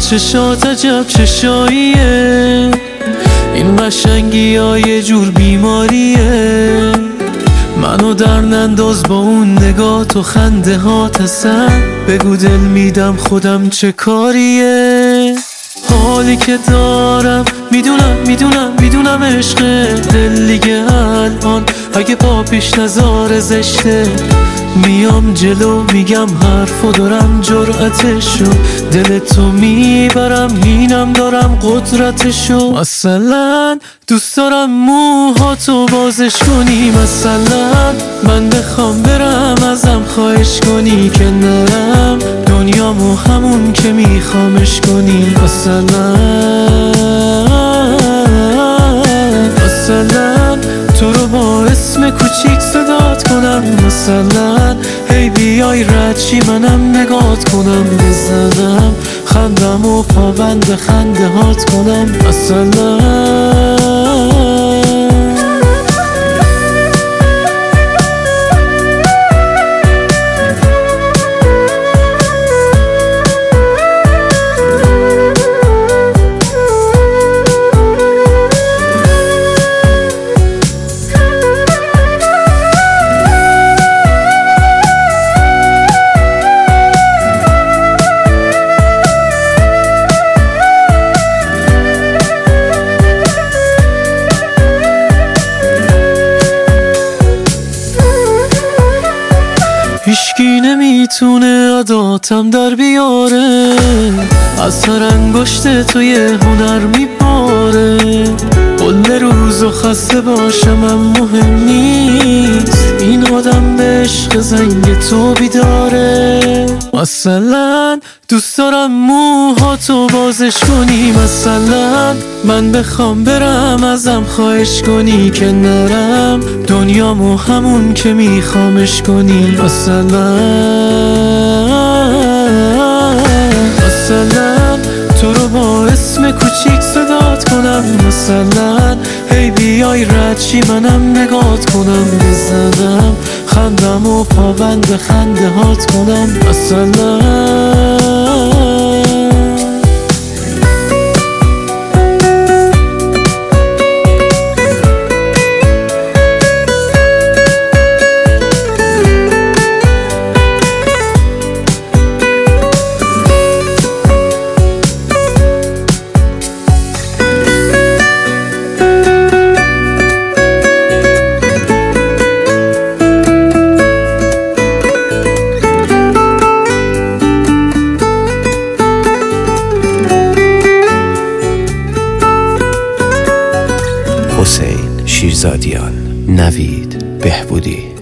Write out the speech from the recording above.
چشات عجب چشاییه، این قشنگی ها یه جور بیماریه. منو در ننداز با اون نگاه تو خنده ها تسن، بگو دل میدم خودم چه کاریه. حالی که دارم میدونم عشق دل دیگه الان اگه پا پیش نظاره زشته. میام جلو میگم حرفو دارم جرأتشو، دل تو میبرم اینم دارم قدرتشو. مثلا دوست دارم موهاتو بازش کنی، مثلا من بخوام برم ازم خواهش کنی که نرم دنیامو همون که میخوامش کنی. مثلا تو رو با اسم کوچیک صدات کنم، مثلا هی بیای ردشی منم نگات کنم، بزنم خندم و پابند خنده هات کنم. مثلا هیچکی نمیتونه عاداتم در بیاره، از هر انگشت تو یه هنر میباره. کل روزو خسته باشم مهم نیست، این آدم به عشق زنگ تو بیداره. مثلا دوست دارم موهاتو بازش کنی، مثلا من بخوام برم ازم خواهش کنی که نرم دنیامو همون که میخوامش کنی. مثلا تو رو با اسم کوچیک صدات کنم، مثلا هی بیای ردشی منم نگات کنم، بزنم خندم و پابند خنده هات کنم. مثلا حسین شیرزادیان، نوید بهبودی.